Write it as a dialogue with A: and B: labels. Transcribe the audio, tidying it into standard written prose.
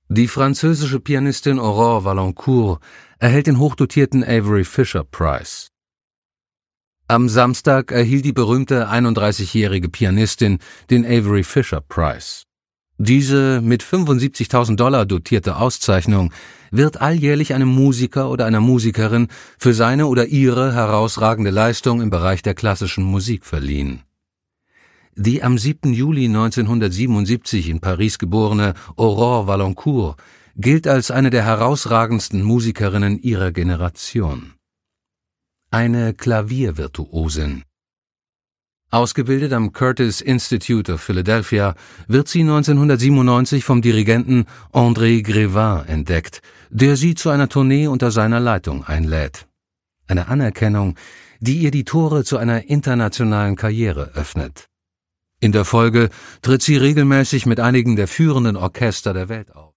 A: Die französische Pianistin Aurore Valancourt erhält den hochdotierten Avery Fisher Prize. Am Samstag erhielt die berühmte 31-jährige Pianistin den Avery Fisher Prize. Diese mit $75.000 dotierte Auszeichnung wird alljährlich einem Musiker oder einer Musikerin für seine oder ihre herausragende Leistung im Bereich der klassischen Musik verliehen. Die am 7. Juli 1977 in Paris geborene Aurore Valancourt gilt als eine der herausragendsten Musikerinnen ihrer Generation. Eine Klaviervirtuosin. Ausgebildet am Curtis Institute of Philadelphia wird sie 1997 vom Dirigenten André Grevin entdeckt, der sie zu einer Tournee unter seiner Leitung einlädt. Eine Anerkennung, die ihr die Tore zu einer internationalen Karriere öffnet. In der Folge tritt sie regelmäßig mit einigen der führenden Orchester der Welt auf.